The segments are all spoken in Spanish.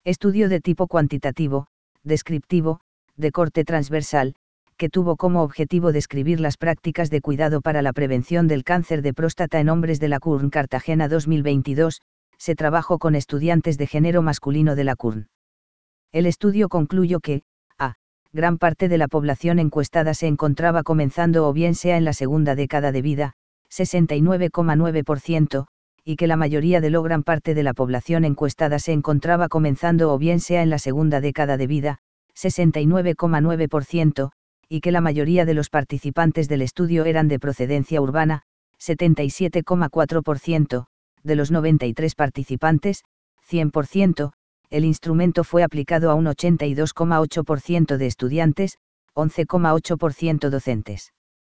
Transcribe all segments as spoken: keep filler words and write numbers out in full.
Estudio de tipo cuantitativo, descriptivo, de corte transversal, que tuvo como objetivo describir las prácticas de cuidado para la prevención del cáncer de próstata en hombres de la C U R N Cartagena dos mil veintidós, se trabajó con estudiantes de género masculino de la C U R N. El estudio concluyó que, a, gran parte de la población encuestada se encontraba comenzando o bien sea en la segunda década de vida, sesenta y nueve coma nueve por ciento, y que la mayoría de lo gran parte de la población encuestada se encontraba comenzando o bien sea en la segunda década de vida, sesenta y nueve coma nueve por ciento, y que la mayoría de los participantes del estudio eran de procedencia urbana, setenta y siete coma cuatro por ciento, de los noventa y tres participantes, cien por ciento, el instrumento fue aplicado a un ochenta y dos coma ocho por ciento de estudiantes, once coma ocho por ciento docentes.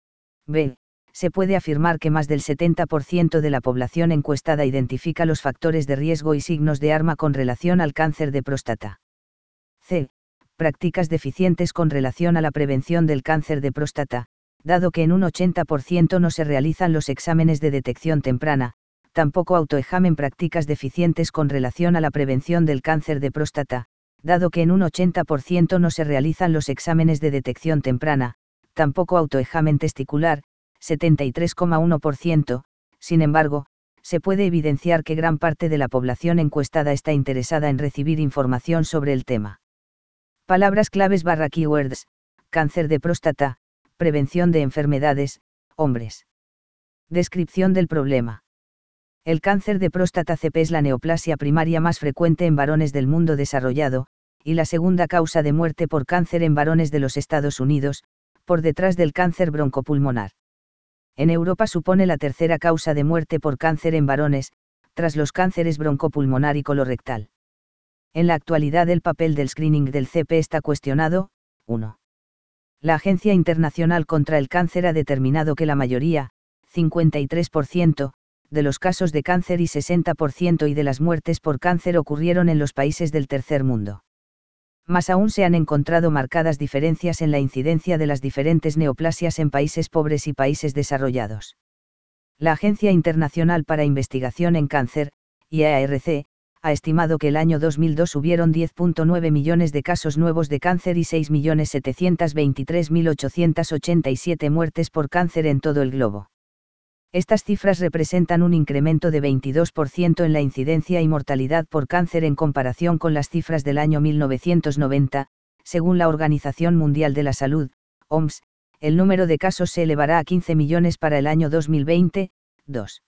B. Se puede afirmar que más del setenta por ciento de la población encuestada identifica los factores de riesgo y signos de alarma con relación al cáncer de próstata. C. Prácticas deficientes con relación a la prevención del cáncer de próstata, dado que en un ochenta por ciento no se realizan los exámenes de detección temprana, tampoco autoexamen prácticas deficientes con relación a la prevención del cáncer de próstata, dado que en un ochenta por ciento no se realizan los exámenes de detección temprana, tampoco autoexamen testicular, setenta y tres coma uno por ciento, sin embargo, se puede evidenciar que gran parte de la población encuestada está interesada en recibir información sobre el tema. Palabras claves barra keywords: cáncer de próstata, prevención de enfermedades, hombres. Descripción del problema. El cáncer de próstata C P es la neoplasia primaria más frecuente en varones del mundo desarrollado, y la segunda causa de muerte por cáncer en varones de los Estados Unidos, por detrás del cáncer broncopulmonar. En Europa supone la tercera causa de muerte por cáncer en varones, tras los cánceres broncopulmonar y colorectal. En la actualidad el papel del screening del C P está cuestionado. uno. La Agencia Internacional contra el Cáncer ha determinado que la mayoría, cincuenta y tres por ciento, de los casos de cáncer y sesenta por ciento y de las muertes por cáncer ocurrieron en los países del tercer mundo. Más aún se han encontrado marcadas diferencias en la incidencia de las diferentes neoplasias en países pobres y países desarrollados. La Agencia Internacional para Investigación en Cáncer, I A R C, ha estimado que el año dos mil dos hubieron diez punto nueve millones de casos nuevos de cáncer y seis millones setecientos veintitrés mil ochocientos ochenta y siete muertes por cáncer en todo el globo. Estas cifras representan un incremento de veintidós por ciento en la incidencia y mortalidad por cáncer en comparación con las cifras del año mil novecientos noventa, según la Organización Mundial de la Salud, O M S, el número de casos se elevará a quince millones para el año dos mil veinte. dos.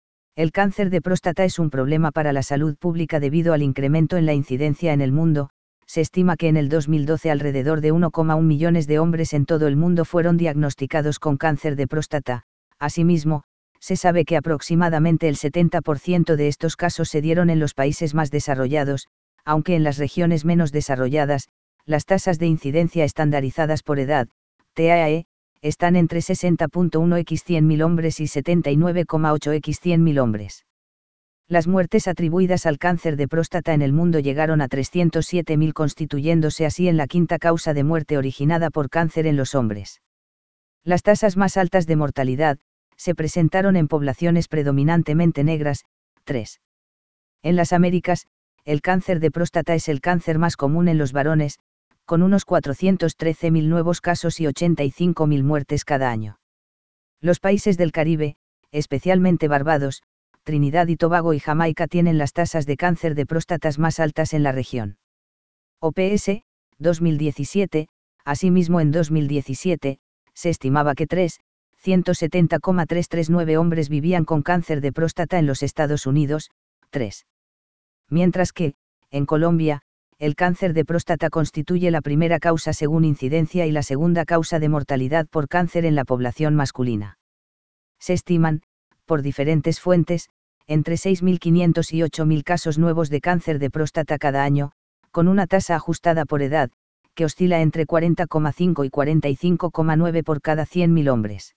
El cáncer de próstata es un problema para la salud pública debido al incremento en la incidencia en el mundo. Se estima que en el dos mil doce alrededor de uno coma uno millones de hombres en todo el mundo fueron diagnosticados con cáncer de próstata. Asimismo, se sabe que aproximadamente el setenta por ciento de estos casos se dieron en los países más desarrollados, aunque en las regiones menos desarrolladas, las tasas de incidencia estandarizadas por edad, T A E, están entre sesenta punto uno por cien mil hombres y setenta y nueve coma ocho por cien mil hombres. Las muertes atribuidas al cáncer de próstata en el mundo llegaron a trescientos siete mil, constituyéndose así en la quinta causa de muerte originada por cáncer en los hombres. Las tasas más altas de mortalidad se presentaron en poblaciones predominantemente negras. tres. En las Américas, el cáncer de próstata es el cáncer más común en los varones, con unos cuatrocientos trece mil nuevos casos y ochenta y cinco mil muertes cada año. Los países del Caribe, especialmente Barbados, Trinidad y Tobago y Jamaica, tienen las tasas de cáncer de próstatas más altas en la región. O P S, dos mil diecisiete, asimismo en dos mil diecisiete, se estimaba que tres millónes ciento setenta mil trescientos treinta y nueve hombres vivían con cáncer de próstata en los Estados Unidos. tres. Mientras que, en Colombia, el cáncer de próstata constituye la primera causa según incidencia y la segunda causa de mortalidad por cáncer en la población masculina. Se estiman, por diferentes fuentes, entre seis mil quinientos y ocho mil casos nuevos de cáncer de próstata cada año, con una tasa ajustada por edad, que oscila entre cuarenta coma cinco y cuarenta y cinco coma nueve por cada cien mil hombres.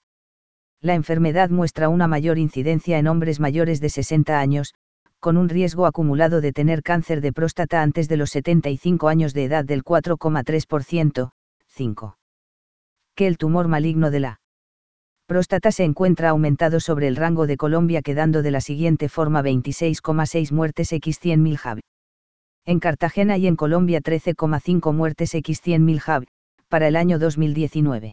La enfermedad muestra una mayor incidencia en hombres mayores de sesenta años, con un riesgo acumulado de tener cáncer de próstata antes de los setenta y cinco años de edad del cuatro coma tres por ciento. cinco. Que el tumor maligno de la próstata se encuentra aumentado sobre el rango de Colombia, quedando de la siguiente forma: veintiséis coma seis muertes por cien mil J A V. En Cartagena y en Colombia trece coma cinco muertes por cien mil H A V, para el año dos mil diecinueve.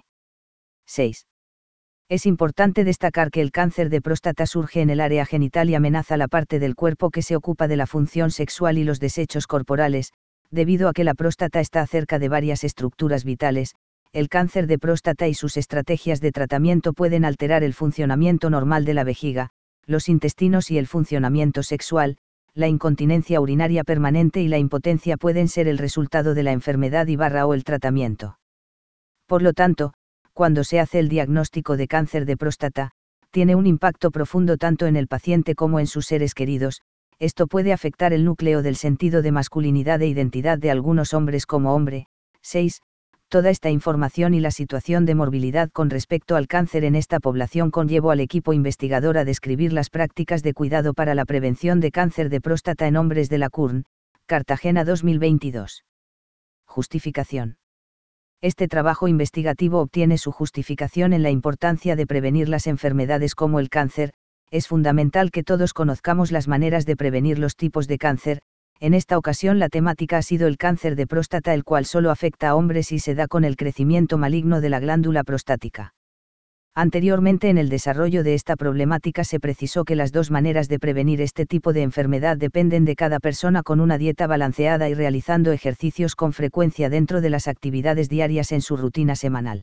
seis. Es importante destacar que el cáncer de próstata surge en el área genital y amenaza la parte del cuerpo que se ocupa de la función sexual y los desechos corporales, debido a que la próstata está cerca de varias estructuras vitales. El cáncer de próstata y sus estrategias de tratamiento pueden alterar el funcionamiento normal de la vejiga, los intestinos y el funcionamiento sexual. La incontinencia urinaria permanente y la impotencia pueden ser el resultado de la enfermedad y barra o el tratamiento. Por lo tanto, cuando se hace el diagnóstico de cáncer de próstata, tiene un impacto profundo tanto en el paciente como en sus seres queridos. Esto puede afectar el núcleo del sentido de masculinidad e identidad de algunos hombres como hombre. seis. Toda esta información y la situación de morbilidad con respecto al cáncer en esta población conllevó al equipo investigador a describir las prácticas de cuidado para la prevención de cáncer de próstata en hombres de la C U R N, Cartagena dos mil veintidós. Justificación. Este trabajo investigativo obtiene su justificación en la importancia de prevenir las enfermedades como el cáncer. Es fundamental que todos conozcamos las maneras de prevenir los tipos de cáncer. En esta ocasión la temática ha sido el cáncer de próstata, el cual solo afecta a hombres y se da con el crecimiento maligno de la glándula prostática. Anteriormente, en el desarrollo de esta problemática se precisó que las dos maneras de prevenir este tipo de enfermedad dependen de cada persona, con una dieta balanceada y realizando ejercicios con frecuencia dentro de las actividades diarias en su rutina semanal.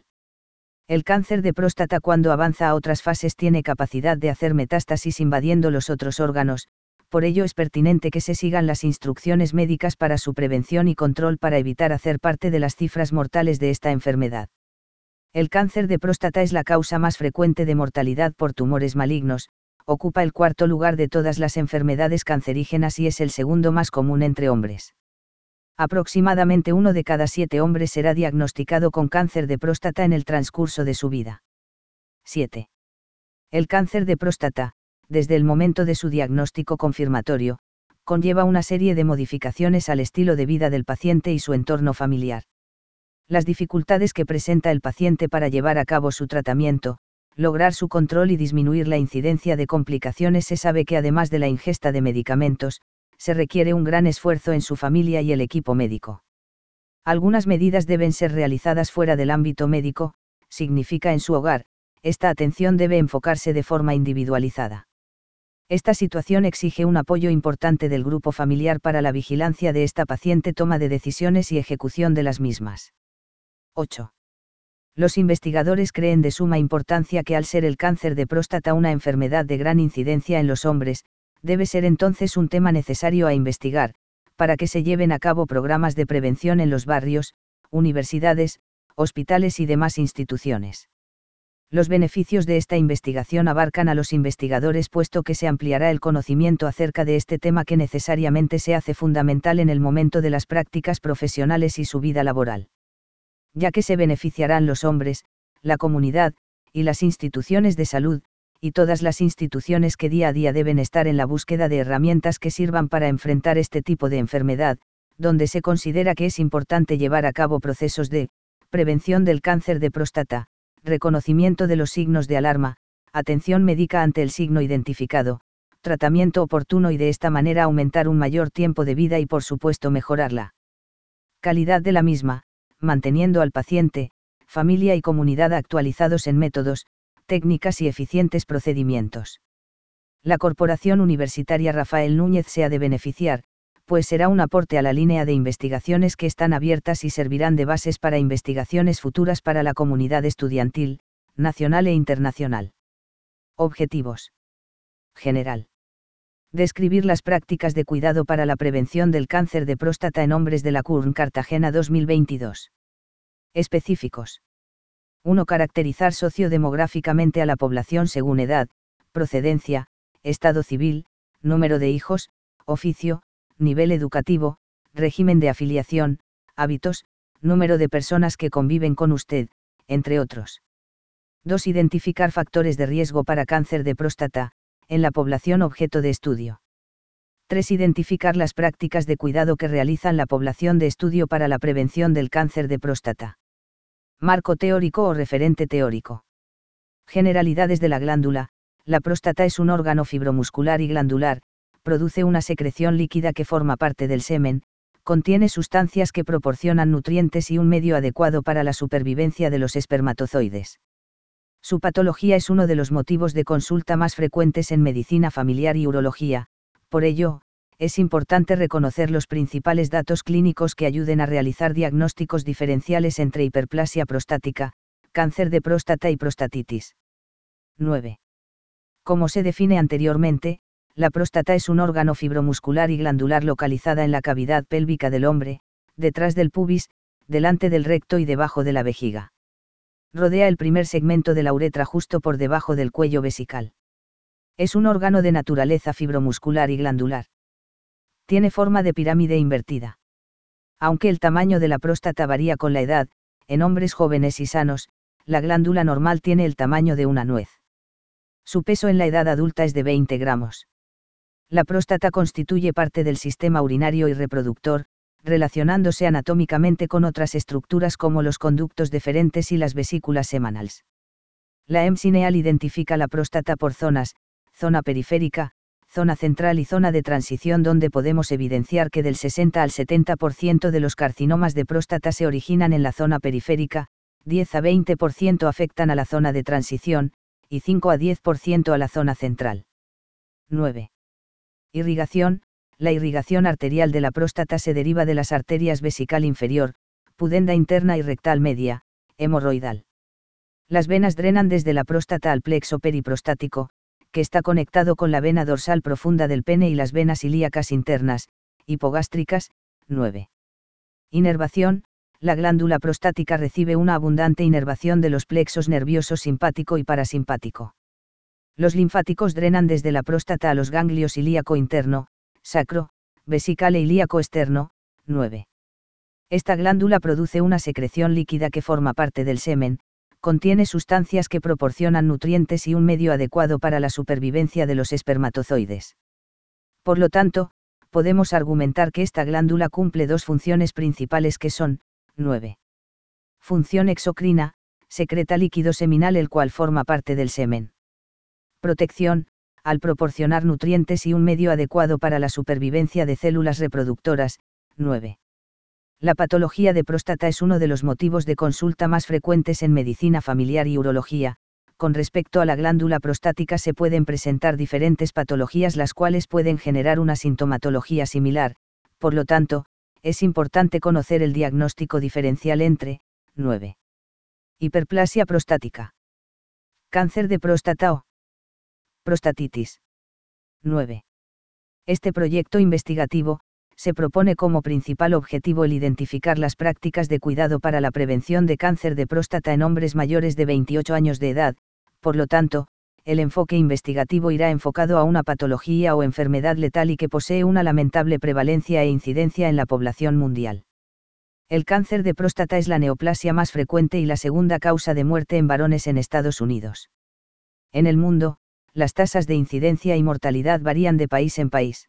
El cáncer de próstata, cuando avanza a otras fases, tiene capacidad de hacer metástasis invadiendo los otros órganos. Por ello es pertinente que se sigan las instrucciones médicas para su prevención y control para evitar hacer parte de las cifras mortales de esta enfermedad. El cáncer de próstata es la causa más frecuente de mortalidad por tumores malignos, ocupa el cuarto lugar de todas las enfermedades cancerígenas y es el segundo más común entre hombres. Aproximadamente uno de cada siete hombres será diagnosticado con cáncer de próstata en el transcurso de su vida. siete. El cáncer de próstata, desde el momento de su diagnóstico confirmatorio, conlleva una serie de modificaciones al estilo de vida del paciente y su entorno familiar. Las dificultades que presenta el paciente para llevar a cabo su tratamiento, lograr su control y disminuir la incidencia de complicaciones. Se sabe que además de la ingesta de medicamentos, se requiere un gran esfuerzo en su familia y el equipo médico. Algunas medidas deben ser realizadas fuera del ámbito médico, significa en su hogar. Esta atención debe enfocarse de forma individualizada. Esta situación exige un apoyo importante del grupo familiar para la vigilancia de esta paciente, toma de decisiones y ejecución de las mismas. ocho. Los investigadores creen de suma importancia que, al ser el cáncer de próstata una enfermedad de gran incidencia en los hombres, debe ser entonces un tema necesario a investigar, para que se lleven a cabo programas de prevención en los barrios, universidades, hospitales y demás instituciones. Los beneficios de esta investigación abarcan a los investigadores, puesto que se ampliará el conocimiento acerca de este tema que necesariamente se hace fundamental en el momento de las prácticas profesionales y su vida laboral. Ya que se beneficiarán los hombres, la comunidad, y las instituciones de salud, y todas las instituciones que día a día deben estar en la búsqueda de herramientas que sirvan para enfrentar este tipo de enfermedad, donde se considera que es importante llevar a cabo procesos de prevención del cáncer de próstata, reconocimiento de los signos de alarma, atención médica ante el signo identificado, tratamiento oportuno y de esta manera aumentar un mayor tiempo de vida y por supuesto mejorar la calidad de la misma, manteniendo al paciente, familia y comunidad actualizados en métodos, técnicas y eficientes procedimientos. La Corporación Universitaria Rafael Núñez se ha de beneficiar, pues será un aporte a la línea de investigaciones que están abiertas y servirán de bases para investigaciones futuras para la comunidad estudiantil, nacional e internacional. Objetivos. General. Describir las prácticas de cuidado para la prevención del cáncer de próstata en hombres de la C U R N Cartagena dos mil veintidós. Específicos. uno. Caracterizar sociodemográficamente a la población según edad, procedencia, estado civil, número de hijos, oficio, nivel educativo, régimen de afiliación, hábitos, número de personas que conviven con usted, entre otros. dos. Identificar factores de riesgo para cáncer de próstata, en la población objeto de estudio. tres. Identificar las prácticas de cuidado que realizan la población de estudio para la prevención del cáncer de próstata. Marco teórico o referente teórico. Generalidades de la glándula. La próstata es un órgano fibromuscular y glandular, produce una secreción líquida que forma parte del semen, contiene sustancias que proporcionan nutrientes y un medio adecuado para la supervivencia de los espermatozoides. Su patología es uno de los motivos de consulta más frecuentes en medicina familiar y urología, por ello, es importante reconocer los principales datos clínicos que ayuden a realizar diagnósticos diferenciales entre hiperplasia prostática, cáncer de próstata y prostatitis. nueve. Como se define anteriormente, la próstata es un órgano fibromuscular y glandular localizada en la cavidad pélvica del hombre, detrás del pubis, delante del recto y debajo de la vejiga. Rodea el primer segmento de la uretra justo por debajo del cuello vesical. Es un órgano de naturaleza fibromuscular y glandular. Tiene forma de pirámide invertida. Aunque el tamaño de la próstata varía con la edad, en hombres jóvenes y sanos, la glándula normal tiene el tamaño de una nuez. Su peso en la edad adulta es de veinte gramos. La próstata constituye parte del sistema urinario y reproductor, relacionándose anatómicamente con otras estructuras como los conductos deferentes y las vesículas semanales. La E M S INEAL identifica la próstata por zonas, zona periférica, zona central y zona de transición, donde podemos evidenciar que del sesenta al setenta por ciento de los carcinomas de próstata se originan en la zona periférica, diez a veinte por ciento afectan a la zona de transición, y cinco a diez por ciento a la zona central. nueve. Irrigación. La irrigación arterial de la próstata se deriva de las arterias vesical inferior, pudenda interna y rectal media, hemorroidal. Las venas drenan desde la próstata al plexo periprostático, que está conectado con la vena dorsal profunda del pene, y las venas ilíacas internas, hipogástricas. nueve. Inervación. La glándula prostática recibe una abundante inervación de los plexos nerviosos simpático y parasimpático. Los linfáticos drenan desde la próstata a los ganglios ilíaco interno, sacro, vesical e ilíaco externo. nueve. Esta glándula produce una secreción líquida que forma parte del semen, contiene sustancias que proporcionan nutrientes y un medio adecuado para la supervivencia de los espermatozoides. Por lo tanto, podemos argumentar que esta glándula cumple dos funciones principales, que son: nueve. Función exocrina, secreta líquido seminal el cual forma parte del semen. Protección, al proporcionar nutrientes y un medio adecuado para la supervivencia de células reproductoras. nueve. La patología de próstata es uno de los motivos de consulta más frecuentes en medicina familiar y urología. Con respecto a la glándula prostática se pueden presentar diferentes patologías las cuales pueden generar una sintomatología similar, por lo tanto, es importante conocer el diagnóstico diferencial entre: nueve. Hiperplasia prostática. Cáncer de próstata o prostatitis. nueve. Este proyecto investigativo se propone como principal objetivo el identificar las prácticas de cuidado para la prevención de cáncer de próstata en hombres mayores de veintiocho años de edad. Por lo tanto, el enfoque investigativo irá enfocado a una patología o enfermedad letal y que posee una lamentable prevalencia e incidencia en la población mundial. El cáncer de próstata es la neoplasia más frecuente y la segunda causa de muerte en varones en Estados Unidos. En el mundo, las tasas de incidencia y mortalidad varían de país en país.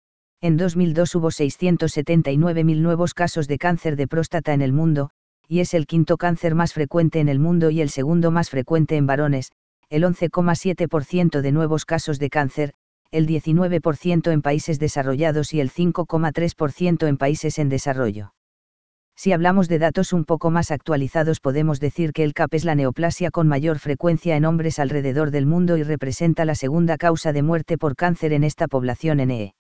En dos mil dos hubo seiscientos setenta y nueve mil nuevos casos de cáncer de próstata en el mundo, y es el quinto cáncer más frecuente en el mundo y el segundo más frecuente en varones, el once coma siete por ciento de nuevos casos de cáncer, el diecinueve por ciento en países desarrollados y el cinco coma tres por ciento en países en desarrollo. Si hablamos de datos un poco más actualizados, podemos decir que el C A P es la neoplasia con mayor frecuencia en hombres alrededor del mundo y representa la segunda causa de muerte por cáncer en esta población en E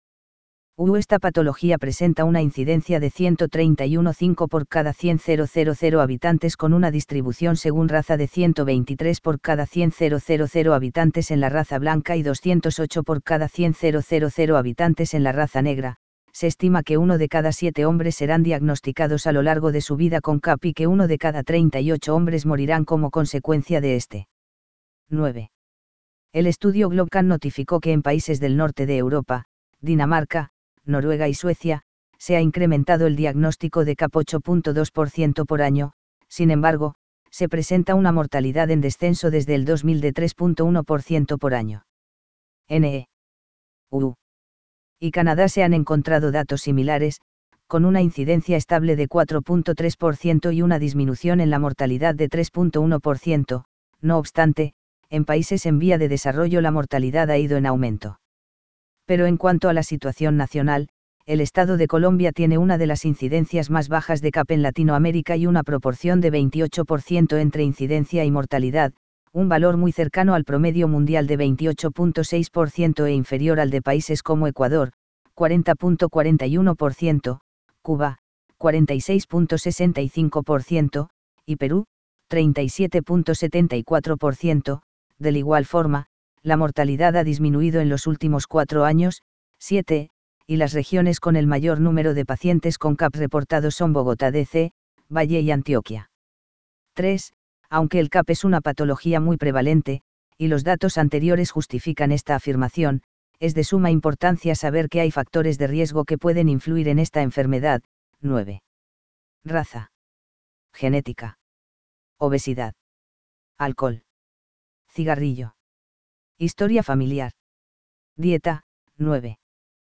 U. Esta patología presenta una incidencia de ciento treinta y uno coma cinco por cada cien mil habitantes, con una distribución según raza de ciento veintitrés por cada cien mil habitantes en la raza blanca y doscientos ocho por cada cien mil habitantes en la raza negra. Se estima que uno de cada siete hombres serán diagnosticados a lo largo de su vida con C A P y que uno de cada treinta y ocho hombres morirán como consecuencia de este. nueve. El estudio GLOBOCAN notificó que en países del norte de Europa, Dinamarca, Noruega y Suecia, se ha incrementado el diagnóstico de C A P ocho punto dos por ciento por año. Sin embargo, se presenta una mortalidad en descenso desde el dos mil de tres punto uno por ciento por año. En E U y Canadá se han encontrado datos similares, con una incidencia estable de cuatro punto tres por ciento y una disminución en la mortalidad de tres punto uno por ciento. No obstante, en países en vía de desarrollo la mortalidad ha ido en aumento. Pero en cuanto a la situación nacional, el estado de Colombia tiene una de las incidencias más bajas de C A P en Latinoamérica y una proporción de veintiocho por ciento entre incidencia y mortalidad, un valor muy cercano al promedio mundial de veintiocho punto seis por ciento e inferior al de países como Ecuador, cuarenta punto cuarenta y uno por ciento, Cuba, cuarenta y seis punto sesenta y cinco por ciento, y Perú, treinta y siete punto setenta y cuatro por ciento. Del igual forma, la mortalidad ha disminuido en los últimos cuatro años, siete, y las regiones con el mayor número de pacientes con C A P reportados son Bogotá D C, Valle y Antioquia. tres. Aunque el C A P es una patología muy prevalente, y los datos anteriores justifican esta afirmación, es de suma importancia saber que hay factores de riesgo que pueden influir en esta enfermedad. nueve. Raza. Genética. Obesidad. Alcohol. Cigarrillo. Historia familiar. Dieta. nueve.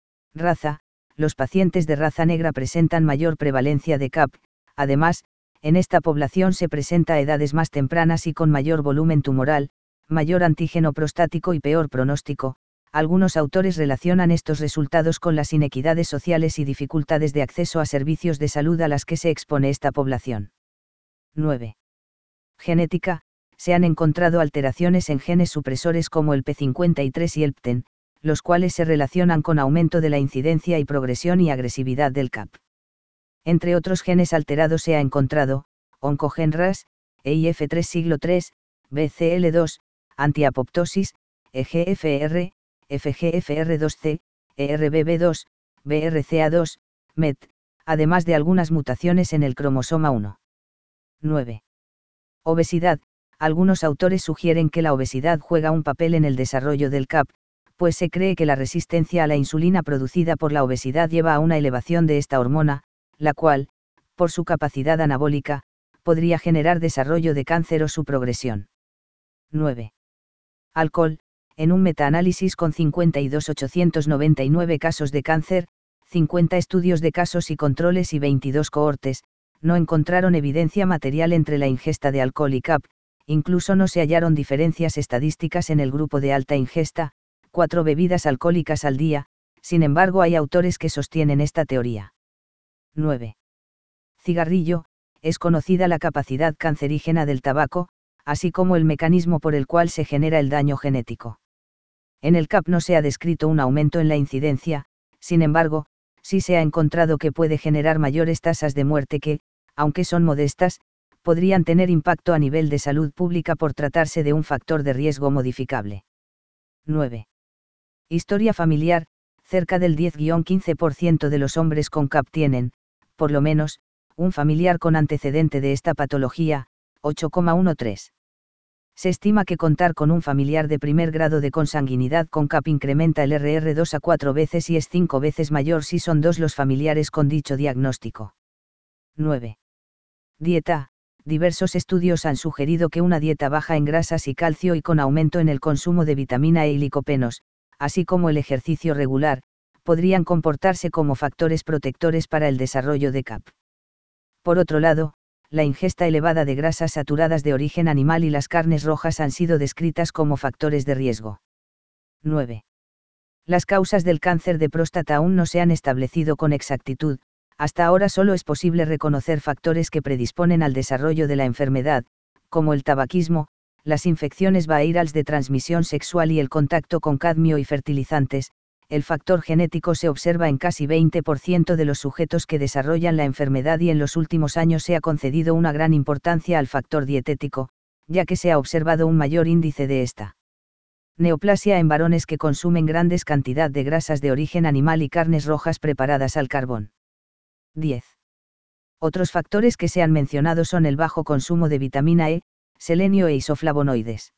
Raza. Los pacientes de raza negra presentan mayor prevalencia de C A P, además, en esta población se presenta a edades más tempranas y con mayor volumen tumoral, mayor antígeno prostático y peor pronóstico. Algunos autores relacionan estos resultados con las inequidades sociales y dificultades de acceso a servicios de salud a las que se expone esta población. nueve. Genética. Se han encontrado alteraciones en genes supresores como el P cincuenta y tres y el P T E N, los cuales se relacionan con aumento de la incidencia y progresión y agresividad del C A P. Entre otros genes alterados se ha encontrado, oncogen R A S, E I F tres siglo tres, B C L dos, antiapoptosis, E G F R, F G F R dos C, E R B B dos, B R C A dos, M E T, además de algunas mutaciones en el cromosoma uno. nueve. Obesidad. Algunos autores sugieren que la obesidad juega un papel en el desarrollo del C A P, pues se cree que la resistencia a la insulina producida por la obesidad lleva a una elevación de esta hormona, la cual, por su capacidad anabólica, podría generar desarrollo de cáncer o su progresión. nueve. Alcohol. En un metaanálisis con cincuenta y dos mil ochocientos noventa y nueve casos de cáncer, cincuenta estudios de casos y controles y veintidós cohortes, no encontraron evidencia material entre la ingesta de alcohol y C A P, incluso no se hallaron diferencias estadísticas en el grupo de alta ingesta, cuatro bebidas alcohólicas al día. Sin embargo hay autores que sostienen esta teoría. nueve. Cigarrillo. Es conocida la capacidad cancerígena del tabaco, así como el mecanismo por el cual se genera el daño genético. En el C A P no se ha descrito un aumento en la incidencia, sin embargo, sí se ha encontrado que puede generar mayores tasas de muerte que, aunque son modestas, podrían tener impacto a nivel de salud pública por tratarse de un factor de riesgo modificable. nueve. Historia familiar. Cerca del diez a quince por ciento de los hombres con C A P tienen, por lo menos, un familiar con antecedente de esta patología, ocho coma trece. Se estima que contar con un familiar de primer grado de consanguinidad con C A P incrementa el R R dos a cuatro veces y es cinco veces mayor si son dos los familiares con dicho diagnóstico. nueve. Dieta. Diversos estudios han sugerido que una dieta baja en grasas y calcio y con aumento en el consumo de vitamina E y licopenos, así como el ejercicio regular, podrían comportarse como factores protectores para el desarrollo de C A P. Por otro lado, la ingesta elevada de grasas saturadas de origen animal y las carnes rojas han sido descritas como factores de riesgo. nueve. Las causas del cáncer de próstata aún no se han establecido con exactitud. Hasta ahora solo es posible reconocer factores que predisponen al desarrollo de la enfermedad, como el tabaquismo, las infecciones virales de transmisión sexual y el contacto con cadmio y fertilizantes. El factor genético se observa en casi veinte por ciento de los sujetos que desarrollan la enfermedad y en los últimos años se ha concedido una gran importancia al factor dietético, ya que se ha observado un mayor índice de esta neoplasia en varones que consumen grandes cantidades de grasas de origen animal y carnes rojas preparadas al carbón. diez. Otros factores que se han mencionado son el bajo consumo de vitamina E, selenio e isoflavonoides.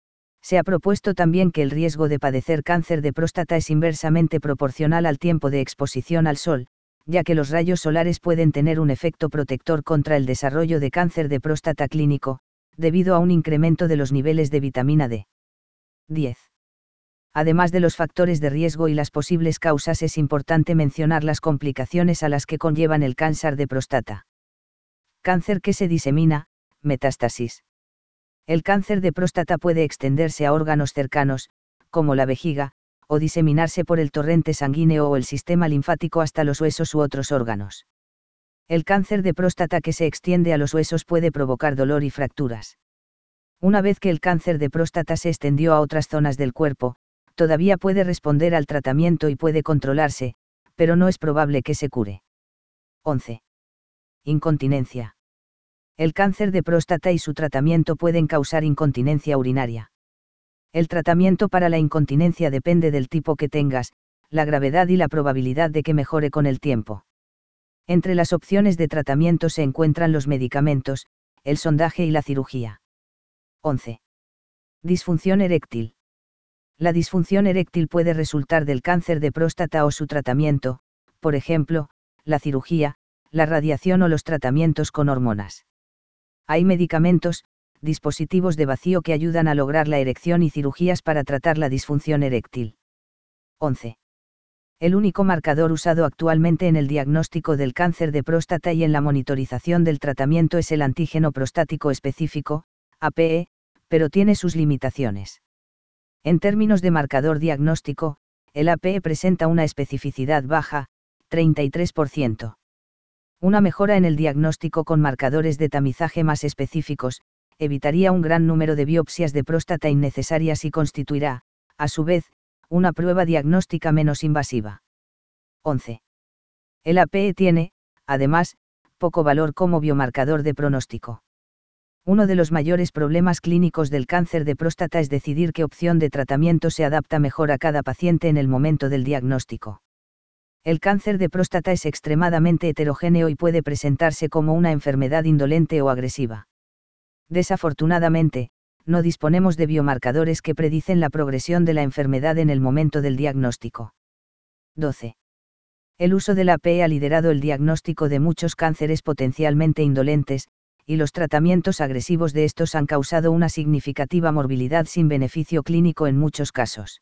Se ha propuesto también que el riesgo de padecer cáncer de próstata es inversamente proporcional al tiempo de exposición al sol, ya que los rayos solares pueden tener un efecto protector contra el desarrollo de cáncer de próstata clínico, debido a un incremento de los niveles de vitamina D. diez. Además de los factores de riesgo y las posibles causas, es importante mencionar las complicaciones a las que conllevan el cáncer de próstata. Cáncer que se disemina, metástasis. El cáncer de próstata puede extenderse a órganos cercanos, como la vejiga, o diseminarse por el torrente sanguíneo o el sistema linfático hasta los huesos u otros órganos. El cáncer de próstata que se extiende a los huesos puede provocar dolor y fracturas. Una vez que el cáncer de próstata se extendió a otras zonas del cuerpo, todavía puede responder al tratamiento y puede controlarse, pero no es probable que se cure. once. Incontinencia. El cáncer de próstata y su tratamiento pueden causar incontinencia urinaria. El tratamiento para la incontinencia depende del tipo que tengas, la gravedad y la probabilidad de que mejore con el tiempo. Entre las opciones de tratamiento se encuentran los medicamentos, el sondaje y la cirugía. once. Disfunción eréctil. La disfunción eréctil puede resultar del cáncer de próstata o su tratamiento, por ejemplo, la cirugía, la radiación o los tratamientos con hormonas. Hay medicamentos, dispositivos de vacío que ayudan a lograr la erección y cirugías para tratar la disfunción eréctil. once. El único marcador usado actualmente en el diagnóstico del cáncer de próstata y en la monitorización del tratamiento es el antígeno prostático específico, A P E, pero tiene sus limitaciones. En términos de marcador diagnóstico, el A P E presenta una especificidad baja, treinta y tres por ciento. Una mejora en el diagnóstico con marcadores de tamizaje más específicos, evitaría un gran número de biopsias de próstata innecesarias y constituirá, a su vez, una prueba diagnóstica menos invasiva. once. El A P E tiene, además, poco valor como biomarcador de pronóstico. Uno de los mayores problemas clínicos del cáncer de próstata es decidir qué opción de tratamiento se adapta mejor a cada paciente en el momento del diagnóstico. El cáncer de próstata es extremadamente heterogéneo y puede presentarse como una enfermedad indolente o agresiva. Desafortunadamente, no disponemos de biomarcadores que predicen la progresión de la enfermedad en el momento del diagnóstico. doce. El uso del A P E ha liderado el diagnóstico de muchos cánceres potencialmente indolentes, y los tratamientos agresivos de estos han causado una significativa morbilidad sin beneficio clínico en muchos casos.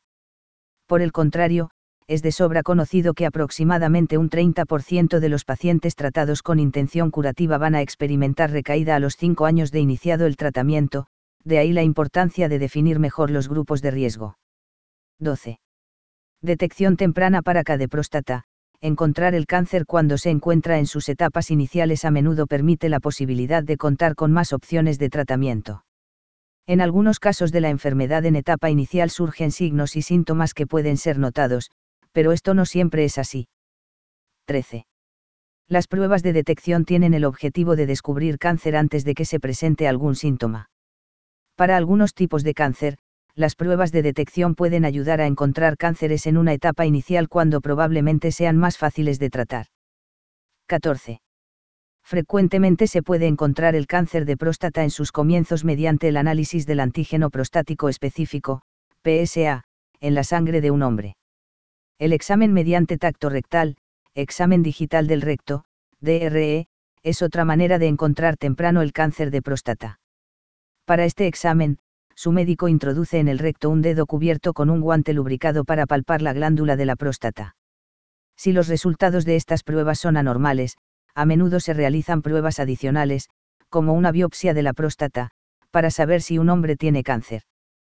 Por el contrario, es de sobra conocido que aproximadamente un treinta por ciento de los pacientes tratados con intención curativa van a experimentar recaída a los cinco años de iniciado el tratamiento, de ahí la importancia de definir mejor los grupos de riesgo. doce. Detección temprana para C A de próstata. Encontrar el cáncer cuando se encuentra en sus etapas iniciales a menudo permite la posibilidad de contar con más opciones de tratamiento. En algunos casos de la enfermedad en etapa inicial surgen signos y síntomas que pueden ser notados, pero esto no siempre es así. trece. Las pruebas de detección tienen el objetivo de descubrir cáncer antes de que se presente algún síntoma. Para algunos tipos de cáncer, las pruebas de detección pueden ayudar a encontrar cánceres en una etapa inicial cuando probablemente sean más fáciles de tratar. catorce. Frecuentemente se puede encontrar el cáncer de próstata en sus comienzos mediante el análisis del antígeno prostático específico, P S A, en la sangre de un hombre. El examen mediante tacto rectal, examen digital del recto, D R E, es otra manera de encontrar temprano el cáncer de próstata. Para este examen, su médico introduce en el recto un dedo cubierto con un guante lubricado para palpar la glándula de la próstata. Si los resultados de estas pruebas son anormales, a menudo se realizan pruebas adicionales, como una biopsia de la próstata, para saber si un hombre tiene cáncer.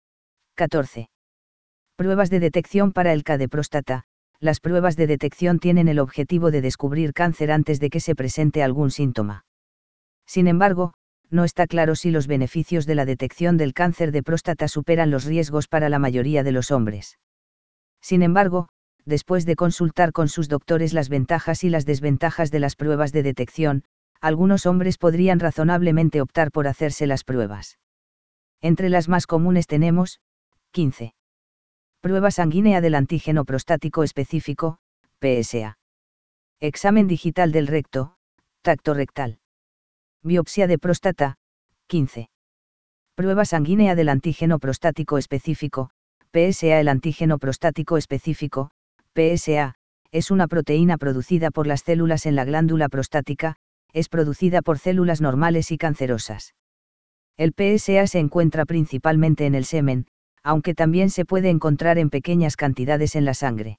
catorce. Pruebas de detección para el C A de próstata. Las pruebas de detección tienen el objetivo de descubrir cáncer antes de que se presente algún síntoma. Sin embargo, no está claro si los beneficios de la detección del cáncer de próstata superan los riesgos para la mayoría de los hombres. Sin embargo, después de consultar con sus doctores las ventajas y las desventajas de las pruebas de detección, algunos hombres podrían razonablemente optar por hacerse las pruebas. Entre las más comunes tenemos, quince. Prueba sanguínea del antígeno prostático específico, P S A. Examen digital del recto, tacto rectal. Biopsia de próstata, quince. Prueba sanguínea del antígeno prostático específico, P S A. El antígeno prostático específico, P S A, es una proteína producida por las células en la glándula prostática, es producida por células normales y cancerosas. El P S A se encuentra principalmente en el semen, aunque también se puede encontrar en pequeñas cantidades en la sangre.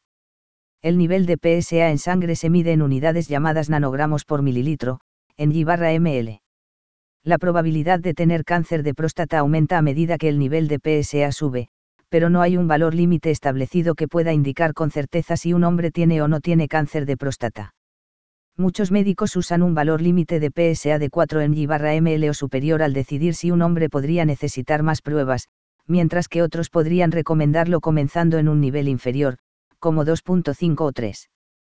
El nivel de P S A en sangre se mide en unidades llamadas nanogramos por mililitro, en Y barra ml. La probabilidad de tener cáncer de próstata aumenta a medida que el nivel de P S A sube, pero no hay un valor límite establecido que pueda indicar con certeza si un hombre tiene o no tiene cáncer de próstata. Muchos médicos usan un valor límite de P S A de cuatro millimol o superior al decidir si un hombre podría necesitar más pruebas, mientras que otros podrían recomendarlo comenzando en un nivel inferior, como dos punto cinco o tres.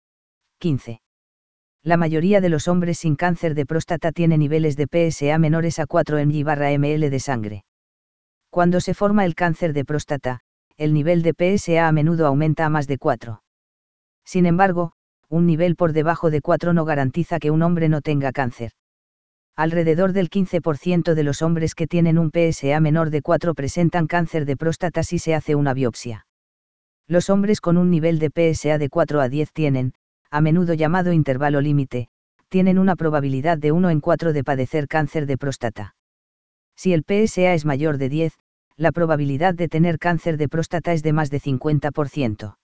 quince. La mayoría de los hombres sin cáncer de próstata tiene niveles de P S A menores a cuatro millimol de sangre. Cuando se forma el cáncer de próstata, el nivel de P S A a menudo aumenta a más de cuatro. Sin embargo, un nivel por debajo de cuatro no garantiza que un hombre no tenga cáncer. Alrededor del quince por ciento de los hombres que tienen un P S A menor de cuatro presentan cáncer de próstata si se hace una biopsia. Los hombres con un nivel de P S A de cuatro a diez tienen, a menudo llamado intervalo límite, tienen una probabilidad de uno en cuatro de padecer cáncer de próstata. Si el P S A es mayor de diez, la probabilidad de tener cáncer de próstata es de más de cincuenta por ciento.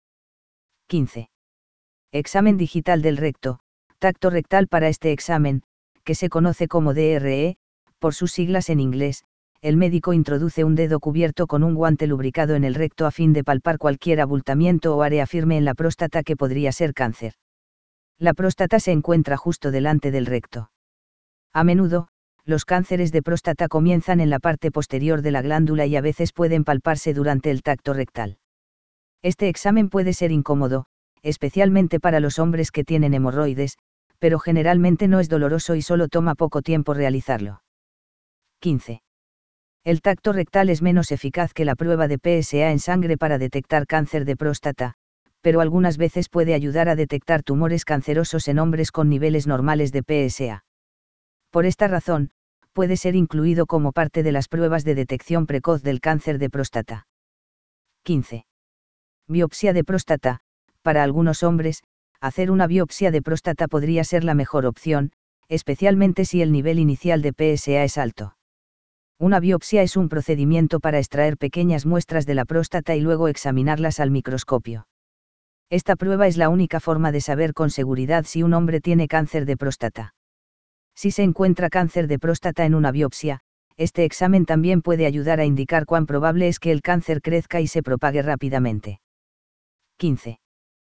quince. Examen digital del recto, tacto rectal. Para este examen, que se conoce como D R E, por sus siglas en inglés, el médico introduce un dedo cubierto con un guante lubricado en el recto a fin de palpar cualquier abultamiento o área firme en la próstata que podría ser cáncer. La próstata se encuentra justo delante del recto. A menudo, los cánceres de próstata comienzan en la parte posterior de la glándula y a veces pueden palparse durante el tacto rectal. Este examen puede ser incómodo, especialmente para los hombres que tienen hemorroides, pero generalmente no es doloroso y solo toma poco tiempo realizarlo. quince. El tacto rectal es menos eficaz que la prueba de P S A en sangre para detectar cáncer de próstata, pero algunas veces puede ayudar a detectar tumores cancerosos en hombres con niveles normales de P S A. Por esta razón, puede ser incluido como parte de las pruebas de detección precoz del cáncer de próstata. quince. Biopsia de próstata. Para algunos hombres, hacer una biopsia de próstata podría ser la mejor opción, especialmente si el nivel inicial de P S A es alto. Una biopsia es un procedimiento para extraer pequeñas muestras de la próstata y luego examinarlas al microscopio. Esta prueba es la única forma de saber con seguridad si un hombre tiene cáncer de próstata. Si se encuentra cáncer de próstata en una biopsia, este examen también puede ayudar a indicar cuán probable es que el cáncer crezca y se propague rápidamente. quince.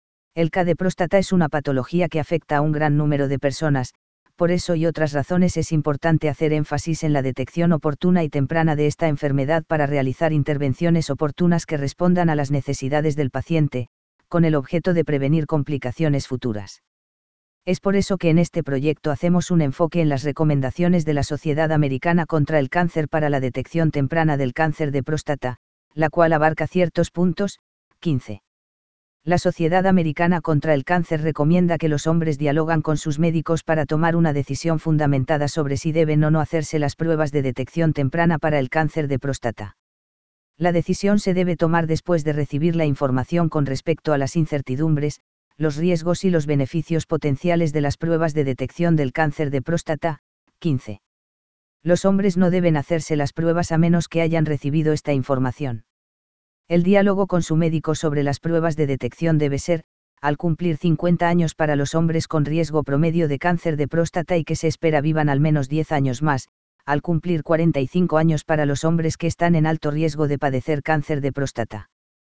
El cáncer de próstata es una patología que afecta a un gran número de personas, por eso y otras razones es importante hacer énfasis en la detección oportuna y temprana de esta enfermedad para realizar intervenciones oportunas que respondan a las necesidades del paciente, con el objeto de prevenir complicaciones futuras. Es por eso que en este proyecto hacemos un enfoque en las recomendaciones de la Sociedad Americana contra el Cáncer para la detección temprana del cáncer de próstata, la cual abarca ciertos puntos. quince. La Sociedad Americana contra el Cáncer recomienda que los hombres dialogan con sus médicos para tomar una decisión fundamentada sobre si deben o no hacerse las pruebas de detección temprana para el cáncer de próstata. La decisión se debe tomar después de recibir la información con respecto a las incertidumbres, los riesgos y los beneficios potenciales de las pruebas de detección del cáncer de próstata. quince. Los hombres no deben hacerse las pruebas a menos que hayan recibido esta información. El diálogo con su médico sobre las pruebas de detección debe ser, al cumplir cincuenta años para los hombres con riesgo promedio de cáncer de próstata y que se espera vivan al menos diez años más, al cumplir cuarenta y cinco años para los hombres que están en alto riesgo de padecer cáncer de próstata.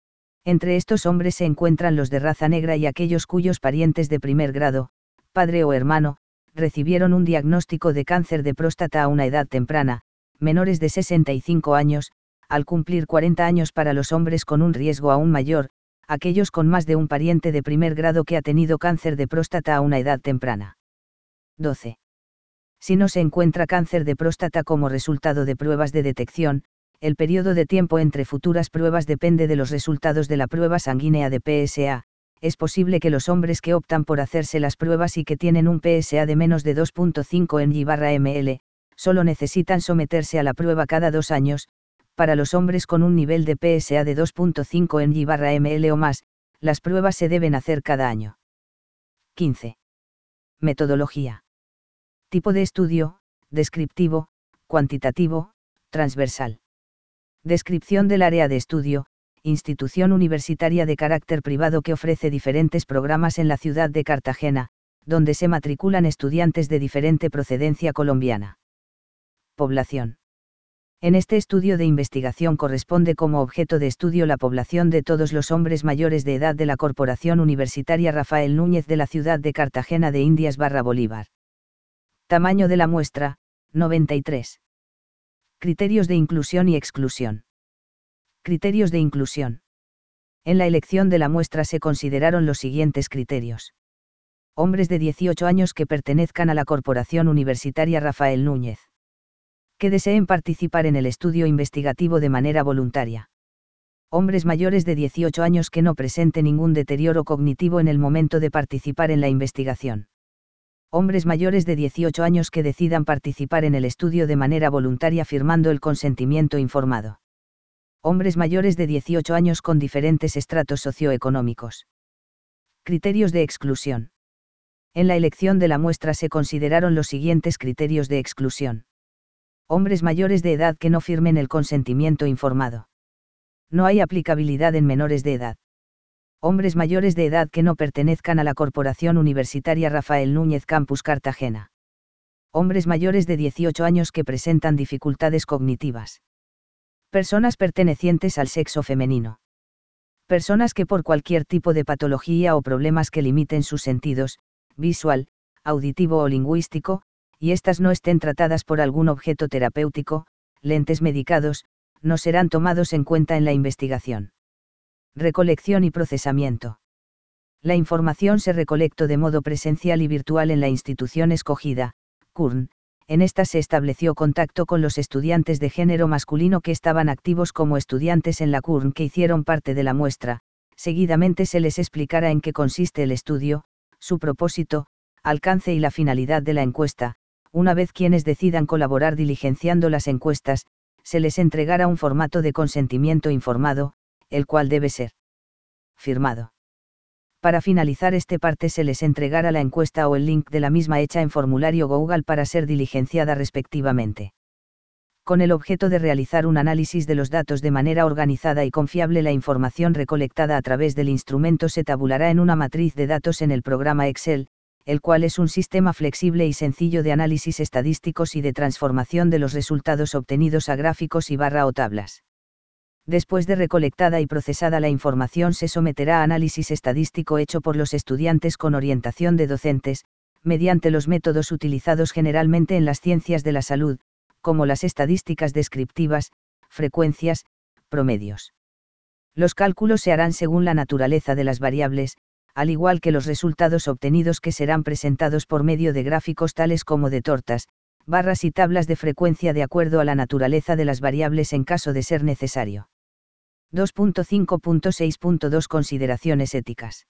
Entre estos hombres se encuentran los de raza negra y aquellos cuyos parientes de primer grado, padre o hermano, recibieron un diagnóstico de cáncer de próstata a una edad temprana, menores de sesenta y cinco años, al cumplir cuarenta años para los hombres con un riesgo aún mayor, aquellos con más de un pariente de primer grado que ha tenido cáncer de próstata a una edad temprana. doce. Si no se encuentra cáncer de próstata como resultado de pruebas de detección, el periodo de tiempo entre futuras pruebas depende de los resultados de la prueba sanguínea de P S A. Es posible que los hombres que optan por hacerse las pruebas y que tienen un P S A de menos de dos punto cinco millimol, solo necesitan someterse a la prueba cada dos años. Para los hombres con un nivel de P S A de dos punto cinco millimol o más, las pruebas se deben hacer cada año. quince. Metodología. Tipo de estudio: descriptivo, cuantitativo, transversal. Descripción del área de estudio: institución universitaria de carácter privado que ofrece diferentes programas en la ciudad de Cartagena, donde se matriculan estudiantes de diferente procedencia colombiana. Población. En este estudio de investigación corresponde como objeto de estudio la población de todos los hombres mayores de edad de la Corporación Universitaria Rafael Núñez de la ciudad de Cartagena de Indias barra Bolívar. Tamaño de la muestra, noventa y tres. Criterios de inclusión y exclusión. Criterios de inclusión. En la elección de la muestra se consideraron los siguientes criterios. Hombres de dieciocho años que pertenezcan a la Corporación Universitaria Rafael Núñez. Que deseen participar en el estudio investigativo de manera voluntaria. Hombres mayores de dieciocho años que no presenten ningún deterioro cognitivo en el momento de participar en la investigación. Hombres mayores de dieciocho años que decidan participar en el estudio de manera voluntaria firmando el consentimiento informado. Hombres mayores de dieciocho años con diferentes estratos socioeconómicos. Criterios de exclusión. En la elección de la muestra se consideraron los siguientes criterios de exclusión. Hombres mayores de edad que no firmen el consentimiento informado. No hay aplicabilidad en menores de edad. Hombres mayores de edad que no pertenezcan a la Corporación Universitaria Rafael Núñez Campus Cartagena. Hombres mayores de dieciocho años que presentan dificultades cognitivas. Personas pertenecientes al sexo femenino. Personas que por cualquier tipo de patología o problemas que limiten sus sentidos, visual, auditivo o lingüístico, y éstas no estén tratadas por algún objeto terapéutico, lentes medicados, no serán tomados en cuenta en la investigación. Recolección y procesamiento. La información se recolectó de modo presencial y virtual en la institución escogida, C U R N. En esta se estableció contacto con los estudiantes de género masculino que estaban activos como estudiantes en la C U R N que hicieron parte de la muestra. Seguidamente se les explicará en qué consiste el estudio, su propósito, alcance y la finalidad de la encuesta. Una vez quienes decidan colaborar diligenciando las encuestas, se les entregará un formato de consentimiento informado, el cual debe ser firmado. Para finalizar este parte se les entregará la encuesta o el link de la misma hecha en formulario Google para ser diligenciada respectivamente. Con el objeto de realizar un análisis de los datos de manera organizada y confiable, la información recolectada a través del instrumento se tabulará en una matriz de datos en el programa Excel, el cual es un sistema flexible y sencillo de análisis estadísticos y de transformación de los resultados obtenidos a gráficos y barra o tablas. Después de recolectada y procesada la información se someterá a análisis estadístico hecho por los estudiantes con orientación de docentes, mediante los métodos utilizados generalmente en las ciencias de la salud, como las estadísticas descriptivas, frecuencias, promedios. Los cálculos se harán según la naturaleza de las variables, al igual que los resultados obtenidos que serán presentados por medio de gráficos tales como de tortas, barras y tablas de frecuencia de acuerdo a la naturaleza de las variables en caso de ser necesario. dos punto cinco punto seis punto dos Consideraciones éticas.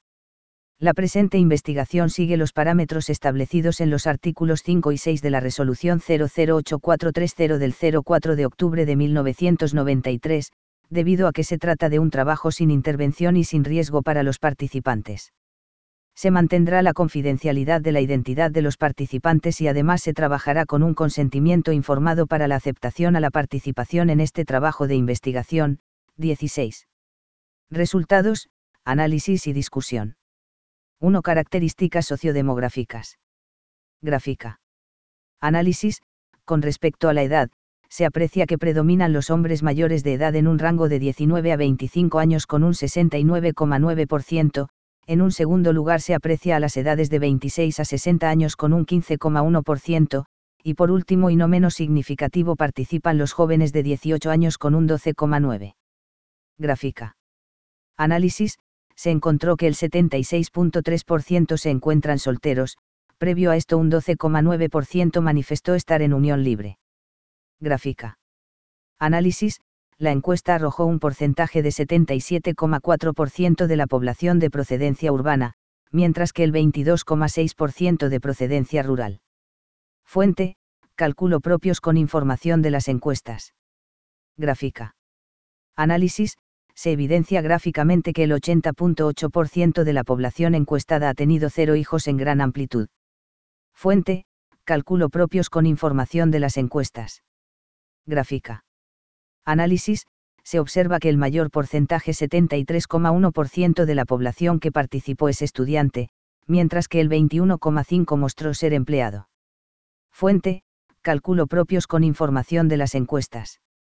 La presente investigación sigue los parámetros establecidos en los artículos cinco y seis de la Resolución cero cero ocho cuatro tres cero del cero cuatro de octubre de mil novecientos noventa y tres, debido a que se trata de un trabajo sin intervención y sin riesgo para los participantes. Se mantendrá la confidencialidad de la identidad de los participantes y además se trabajará con un consentimiento informado para la aceptación a la participación en este trabajo de investigación. dieciséis. Resultados, análisis y discusión. uno. Características sociodemográficas. Gráfica. Análisis, con respecto a la edad, se aprecia que predominan los hombres mayores de edad en un rango de diecinueve a veinticinco años con un sesenta y nueve coma nueve por ciento, en un segundo lugar se aprecia a las edades de veintiséis a sesenta años con un quince coma uno por ciento, y por último y no menos significativo participan los jóvenes de dieciocho años con un doce coma nueve por ciento. Gráfica. Análisis, se encontró que el setenta y seis coma tres por ciento se encuentran solteros, previo a esto un doce coma nueve por ciento manifestó estar en unión libre. Gráfica. Análisis, la encuesta arrojó un porcentaje de setenta y siete coma cuatro por ciento de la población de procedencia urbana, mientras que el veintidós coma seis por ciento de procedencia rural. Fuente, cálculo propios con información de las encuestas. Gráfica. Análisis, se evidencia gráficamente que el ochenta coma ocho por ciento de la población encuestada ha tenido cero hijos en gran amplitud. Fuente, cálculo propios con información de las encuestas. Gráfica. Análisis, se observa que el mayor porcentaje setenta y tres coma uno por ciento de la población que participó es estudiante, mientras que el veintiuno coma cinco por ciento mostró ser empleado. Fuente, cálculo propios con información de las encuestas.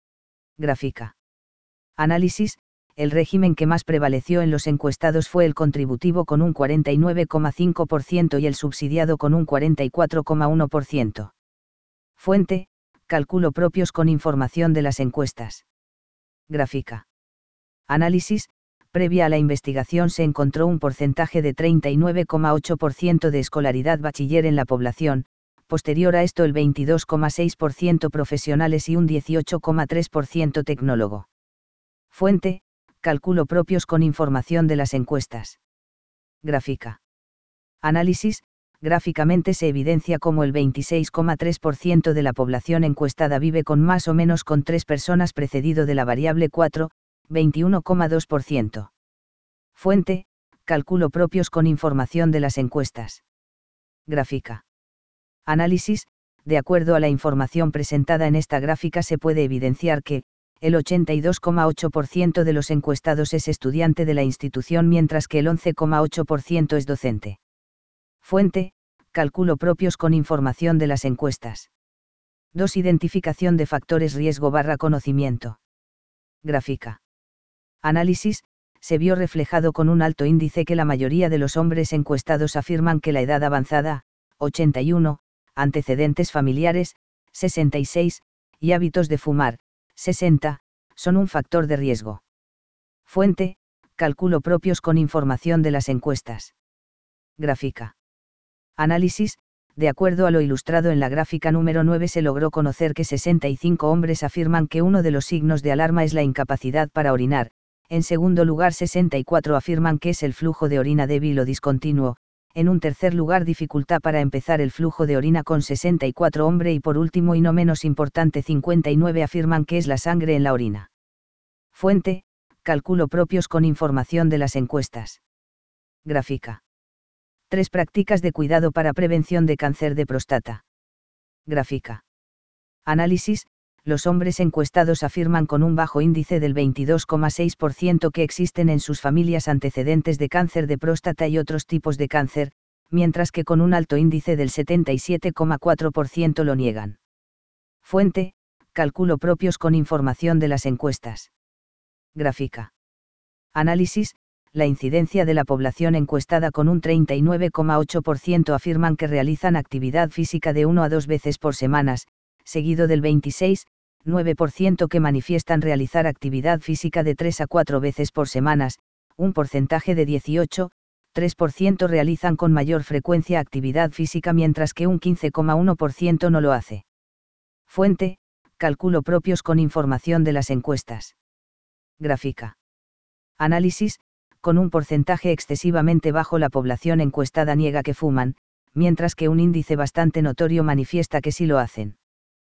Gráfica. Análisis. El régimen que más prevaleció en los encuestados fue el contributivo con un cuarenta y nueve coma cinco por ciento y el subsidiado con un cuarenta y cuatro coma uno por ciento. Fuente. Cálculo propios con información de las encuestas. Gráfica. Análisis. Previa a la investigación se encontró un porcentaje de treinta y nueve coma ocho por ciento de escolaridad bachiller en la población, posterior a esto el veintidós coma seis por ciento profesionales y un dieciocho coma tres por ciento tecnólogo. Fuente. Cálculo propios con información de las encuestas. Gráfica. Análisis. Gráficamente se evidencia cómo el veintiséis coma tres por ciento de la población encuestada vive con más o menos con tres personas precedido de la variable cuatro, veintiuno coma dos por ciento. Fuente. Cálculo propios con información de las encuestas. Gráfica. Análisis. De acuerdo a la información presentada en esta gráfica se puede evidenciar que, el ochenta y dos coma ocho por ciento de los encuestados es estudiante de la institución mientras que el once coma ocho por ciento es docente. Fuente. Cálculo propios con información de las encuestas. dos. Identificación de factores riesgo barra conocimiento. Gráfica. Análisis. Se vio reflejado con un alto índice que la mayoría de los hombres encuestados afirman que la edad avanzada, ochenta y uno, antecedentes familiares, sesenta y seis, y hábitos de fumar, sesenta, son un factor de riesgo. Fuente. Cálculo propios con información de las encuestas. Gráfica. Análisis. De acuerdo a lo ilustrado en la gráfica número nueve se logró conocer que sesenta y cinco hombres afirman que uno de los signos de alarma es la incapacidad para orinar, en segundo lugar sesenta y cuatro afirman que es el flujo de orina débil o discontinuo, en un tercer lugar dificultad para empezar el flujo de orina con sesenta y cuatro hombre y por último y no menos importante cincuenta y nueve afirman que es la sangre en la orina. Fuente. Cálculo propios con información de las encuestas. Gráfica. Tres prácticas de cuidado para prevención de cáncer de próstata. Gráfica. Análisis. Los hombres encuestados afirman con un bajo índice del veintidós coma seis por ciento que existen en sus familias antecedentes de cáncer de próstata y otros tipos de cáncer, mientras que con un alto índice del setenta y siete coma cuatro por ciento lo niegan. Fuente. Cálculo propios con información de las encuestas. Gráfica. Análisis. La incidencia de la población encuestada con un treinta y nueve coma ocho por ciento afirman que realizan actividad física de una a dos veces por semanas, seguido del veintiséis coma nueve por ciento que manifiestan realizar actividad física de tres a cuatro veces por semanas, un porcentaje de dieciocho coma tres por ciento realizan con mayor frecuencia actividad física mientras que un quince coma uno por ciento no lo hace. Fuente. Cálculo propios con información de las encuestas. Gráfica. Análisis. Con un porcentaje excesivamente bajo la población encuestada niega que fuman, mientras que un índice bastante notorio manifiesta que sí lo hacen.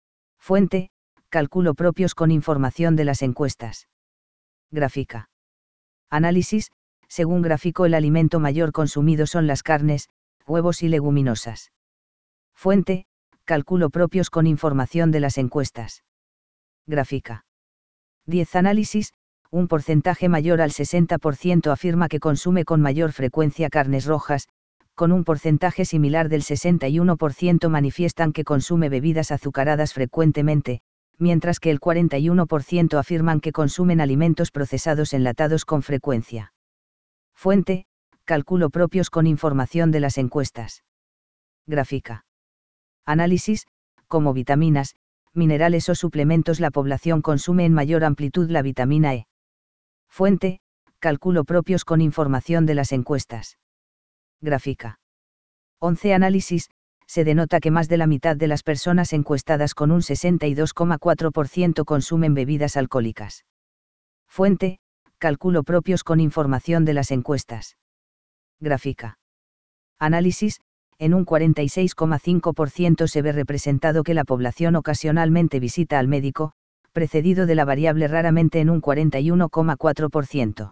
Fuente. Cálculo propios con información de las encuestas. Gráfica. Análisis. Según gráfico el alimento mayor consumido son las carnes, huevos y leguminosas. Fuente. Cálculo propios con información de las encuestas. Gráfica. diez. Análisis. Un porcentaje mayor al sesenta por ciento afirma que consume con mayor frecuencia carnes rojas, con un porcentaje similar del sesenta y uno por ciento manifiestan que consume bebidas azucaradas frecuentemente, mientras que el cuarenta y uno por ciento afirman que consumen alimentos procesados enlatados con frecuencia. Fuente. Cálculo propios con información de las encuestas. Gráfica. Análisis. Como vitaminas, minerales o suplementos la población consume en mayor amplitud la vitamina E. Fuente. Cálculo propios con información de las encuestas. Gráfica. once. Análisis. Se denota que más de la mitad de las personas encuestadas con un sesenta y dos coma cuatro por ciento consumen bebidas alcohólicas. Fuente. Cálculo propios con información de las encuestas. Gráfica. Análisis. En un cuarenta y seis coma cinco por ciento se ve representado que la población ocasionalmente visita al médico, precedido de la variable raramente en un cuarenta y uno coma cuatro por ciento.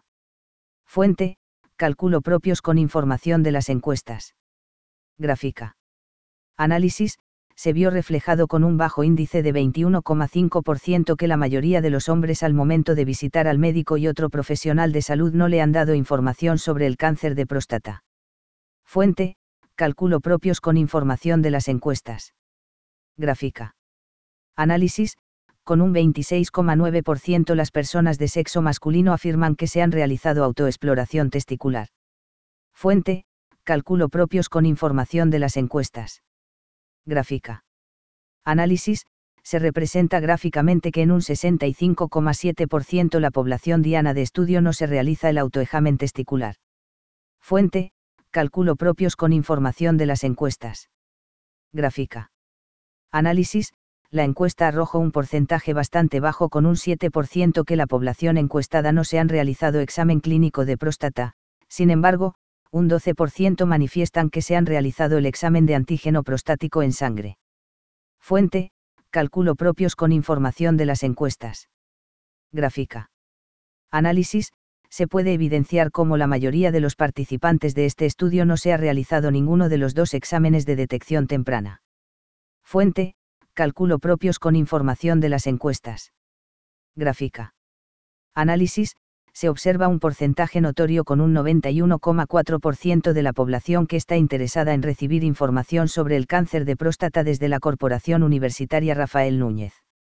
Fuente. Cálculo propios con información de las encuestas. Gráfica. Análisis. Se vio reflejado con un bajo índice de veintiuno coma cinco por ciento que la mayoría de los hombres al momento de visitar al médico y otro profesional de salud no le han dado información sobre el cáncer de próstata. Fuente. Cálculo propios con información de las encuestas. Gráfica. Análisis. con un veintiséis coma nueve por ciento las personas de sexo masculino afirman que se han realizado autoexploración testicular. Fuente, cálculo propios con información de las encuestas. Gráfica. Análisis, se representa gráficamente que en un sesenta y cinco coma siete por ciento la población diana de estudio no se realiza el autoexamen testicular. Fuente, cálculo propios con información de las encuestas. Gráfica. Análisis, la encuesta arroja un porcentaje bastante bajo con un siete por ciento que la población encuestada no se han realizado examen clínico de próstata, sin embargo, un doce por ciento manifiestan que se han realizado el examen de antígeno prostático en sangre. Fuente, cálculo propios con información de las encuestas. Gráfica. Análisis, se puede evidenciar cómo la mayoría de los participantes de este estudio no se ha realizado ninguno de los dos exámenes de detección temprana. Fuente, cálculo propios con información de las encuestas. Gráfica. Análisis, se observa un porcentaje notorio con un noventa y uno coma cuatro por ciento de la población que está interesada en recibir información sobre el cáncer de próstata desde la Corporación Universitaria Rafael Núñez.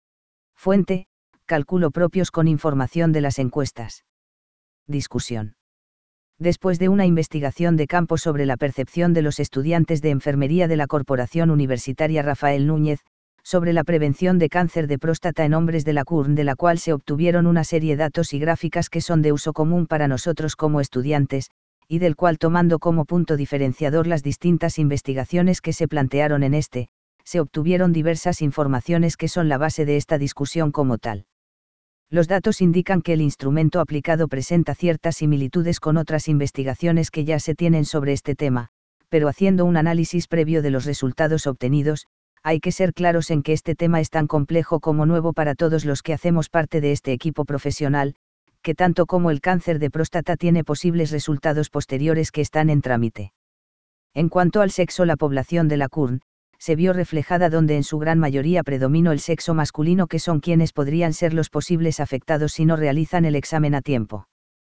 Fuente, cálculo propios con información de las encuestas. Discusión. Después de una investigación de campo sobre la percepción de los estudiantes de enfermería de la Corporación Universitaria Rafael Núñez, sobre la prevención de cáncer de próstata en hombres de la C U R N, de la cual se obtuvieron una serie de datos y gráficas que son de uso común para nosotros como estudiantes, y del cual tomando como punto diferenciador las distintas investigaciones que se plantearon en este, se obtuvieron diversas informaciones que son la base de esta discusión como tal. Los datos indican que el instrumento aplicado presenta ciertas similitudes con otras investigaciones que ya se tienen sobre este tema, pero haciendo un análisis previo de los resultados obtenidos, hay que ser claros en que este tema es tan complejo como nuevo para todos los que hacemos parte de este equipo profesional, que tanto como el cáncer de próstata tiene posibles resultados posteriores que están en trámite. En cuanto al sexo, la población de la C U R N se vio reflejada donde en su gran mayoría predominó el sexo masculino, que son quienes podrían ser los posibles afectados si no realizan el examen a tiempo.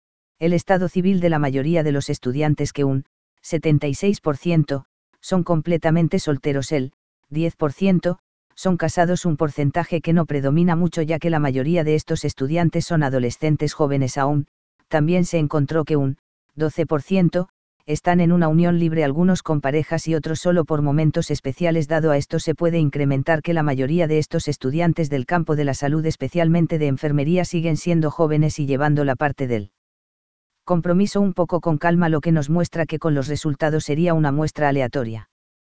El estado civil de la mayoría de los estudiantes, que un setenta y seis por ciento, son completamente solteros, el diez por ciento, son casados, un porcentaje que no predomina mucho ya que la mayoría de estos estudiantes son adolescentes jóvenes aún. También se encontró que un doce por ciento, están en una unión libre, algunos con parejas y otros solo por momentos especiales. Dado a esto se puede incrementar que la mayoría de estos estudiantes del campo de la salud, especialmente de enfermería, siguen siendo jóvenes y llevando la parte del compromiso un poco con calma, lo que nos muestra que con los resultados sería una muestra aleatoria.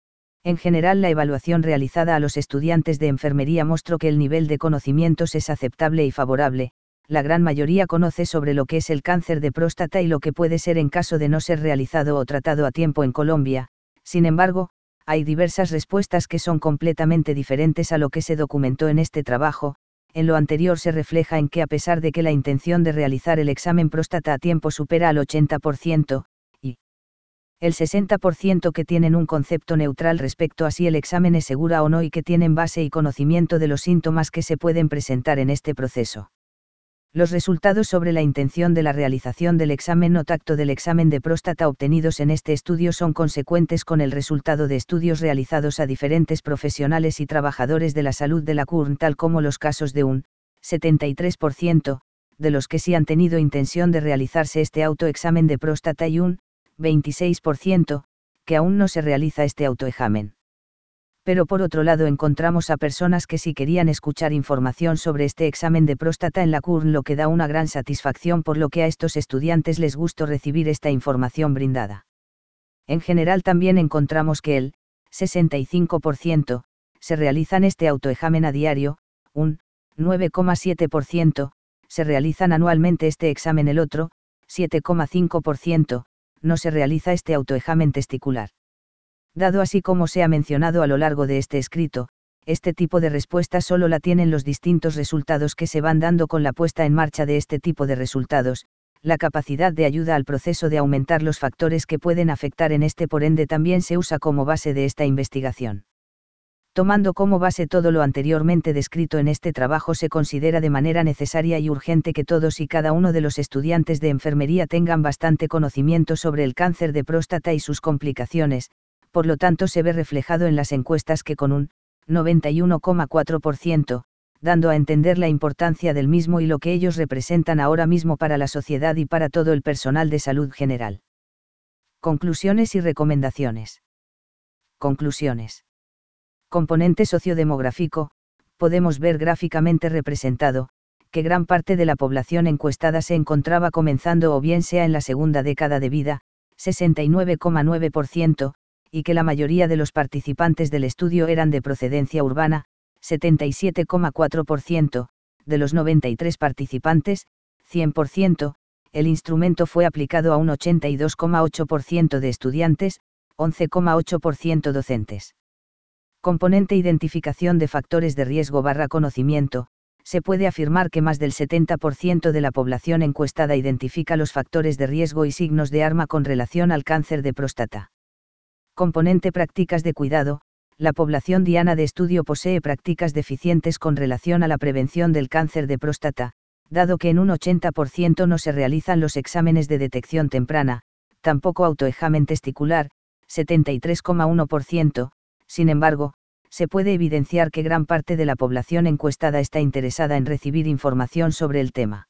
En general, la evaluación realizada a los estudiantes de enfermería mostró que el nivel de conocimientos es aceptable y favorable. La gran mayoría conoce sobre lo que es el cáncer de próstata y lo que puede ser en caso de no ser realizado o tratado a tiempo en Colombia. Sin embargo, hay diversas respuestas que son completamente diferentes a lo que se documentó en este trabajo. En lo anterior se refleja en que, a pesar de que la intención de realizar el examen próstata a tiempo supera al ochenta por ciento, el sesenta por ciento que tienen un concepto neutral respecto a si el examen es segura o no y que tienen base y conocimiento de los síntomas que se pueden presentar en este proceso. Los resultados sobre la intención de la realización del examen no tacto del examen de próstata obtenidos en este estudio son consecuentes con el resultado de estudios realizados a diferentes profesionales y trabajadores de la salud de la C U R N, tal como los casos de un setenta y tres por ciento, de los que sí han tenido intención de realizarse este autoexamen de próstata, y un veintiséis por ciento, que aún no se realiza este autoexamen. Pero por otro lado encontramos a personas que sí querían escuchar información sobre este examen de próstata en la C U R N, lo que da una gran satisfacción, por lo que a estos estudiantes les gustó recibir esta información brindada. En general también encontramos que el sesenta y cinco por ciento se realizan este autoexamen a diario, un nueve coma siete por ciento se realizan anualmente este examen, el otro siete coma cinco por ciento no se realiza este autoexamen testicular. Dado así como se ha mencionado a lo largo de este escrito, este tipo de respuesta solo la tienen los distintos resultados que se van dando con la puesta en marcha de este tipo de resultados. La capacidad de ayuda al proceso de aumentar los factores que pueden afectar en este, por ende, también se usa como base de esta investigación. Tomando como base todo lo anteriormente descrito en este trabajo, se considera de manera necesaria y urgente que todos y cada uno de los estudiantes de enfermería tengan bastante conocimiento sobre el cáncer de próstata y sus complicaciones. Por lo tanto, se ve reflejado en las encuestas que con un noventa y uno coma cuatro por ciento dando a entender la importancia del mismo y lo que ellos representan ahora mismo para la sociedad y para todo el personal de salud general. Conclusiones y recomendaciones. Conclusiones. Componente sociodemográfico. Podemos ver gráficamente representado, que gran parte de la población encuestada se encontraba comenzando o bien sea en la segunda década de vida, sesenta y nueve coma nueve por ciento, y que la mayoría de los participantes del estudio eran de procedencia urbana, setenta y siete coma cuatro por ciento, de los noventa y tres participantes, cien por ciento, el instrumento fue aplicado a un ochenta y dos coma ocho por ciento de estudiantes, once coma ocho por ciento docentes. Componente identificación de factores de riesgo barra conocimiento. Se puede afirmar que más del setenta por ciento de la población encuestada identifica los factores de riesgo y signos de alarma con relación al cáncer de próstata. Componente prácticas de cuidado. La población diana de estudio posee prácticas deficientes con relación a la prevención del cáncer de próstata, dado que en un ochenta por ciento no se realizan los exámenes de detección temprana, tampoco autoexamen testicular, setenta y tres coma uno por ciento, sin embargo, se puede evidenciar que gran parte de la población encuestada está interesada en recibir información sobre el tema.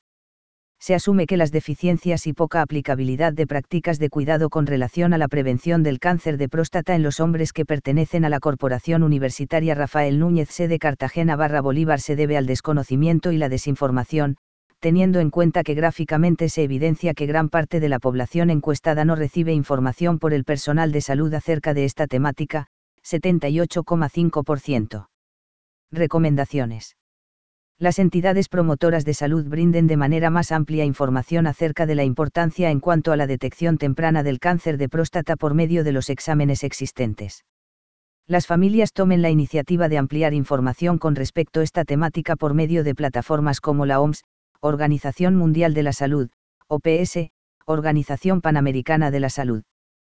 Se asume que las deficiencias y poca aplicabilidad de prácticas de cuidado con relación a la prevención del cáncer de próstata en los hombres que pertenecen a la Corporación Universitaria Rafael Núñez sede Cartagena barra Bolívar se debe al desconocimiento y la desinformación, teniendo en cuenta que gráficamente se evidencia que gran parte de la población encuestada no recibe información por el personal de salud acerca de esta temática, setenta y ocho coma cinco por ciento. Recomendaciones. Las entidades promotoras de salud brinden de manera más amplia información acerca de la importancia en cuanto a la detección temprana del cáncer de próstata por medio de los exámenes existentes. Las familias tomen la iniciativa de ampliar información con respecto a esta temática por medio de plataformas como la O M S, Organización Mundial de la Salud, O P S, Organización Panamericana de la Salud.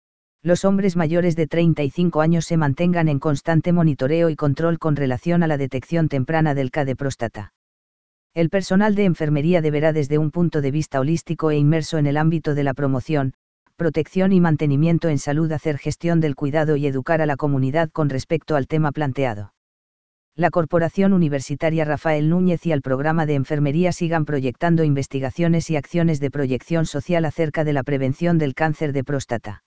Los hombres mayores de treinta y cinco años se mantengan en constante monitoreo y control con relación a la detección temprana del cáncer de próstata. El personal de enfermería deberá desde un punto de vista holístico e inmerso en el ámbito de la promoción, protección y mantenimiento en salud hacer gestión del cuidado y educar a la comunidad con respecto al tema planteado. La Corporación Universitaria Rafael Núñez y el programa de enfermería sigan proyectando investigaciones y acciones de proyección social acerca de la prevención del cáncer de próstata.